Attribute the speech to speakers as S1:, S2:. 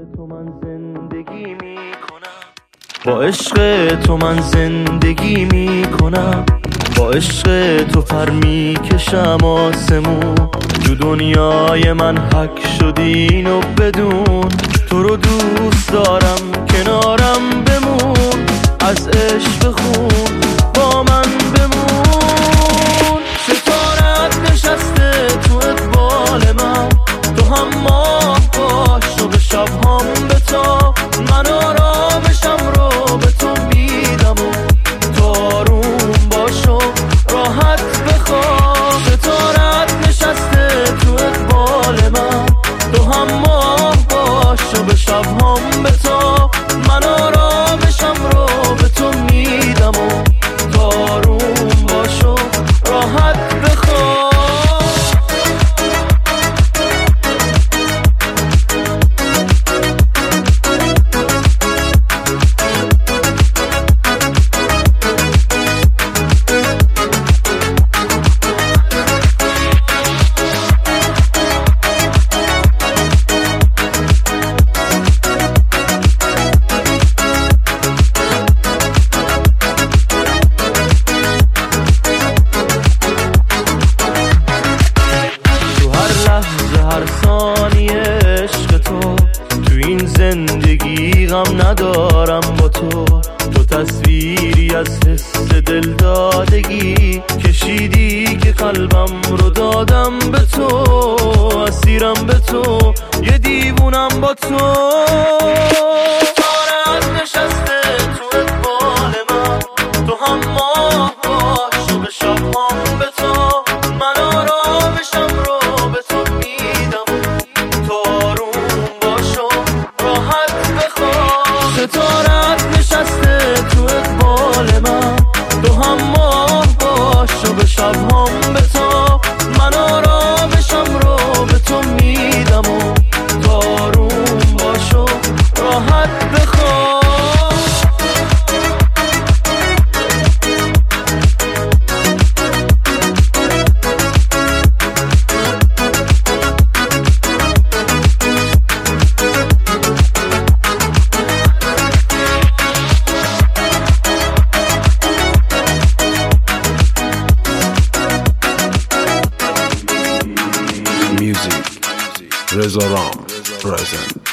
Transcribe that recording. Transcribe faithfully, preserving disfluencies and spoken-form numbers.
S1: تو من زندگی میکنم، با عشق تو من زندگی میکنم، با عشق تو پر میکشم آسمون. تو دنیای من حک شدین و بدون، تو رو دوست دارم کنارم بمون، از عشق خون با من بمون. ستارت نشسته تو اقبال من، تو هم ماه باش و به شب هم به تا، من آرامشم رو به تو میدم و تو آروم باش و راحت بخواب. ستارت نشسته تو اقبال من، تو هم ماه باش و به شب هم به تا، من آرامشم رو به تو میدم و تو آروم باش و راحت بخواب. هر ثانیه عشق تو، تو این زندگی غم ندارم با تو. تو تصویری از حس دلدادگی کشیدی که قلبم رو دادم به تو، اسیرم به تو، یه دیوونم با تو. ستارت نشسته تو اقبال من، تو هم ماه باش و به شب هم به تا، من آرامشم رو به تو ستارت نشسته تو اقبال من، تو هم ماه باش و به شب هم به تا، من آرامشم رو به تو میدم و تو آروم باش و راحت بخواب.
S2: Music, Reza Ram, present.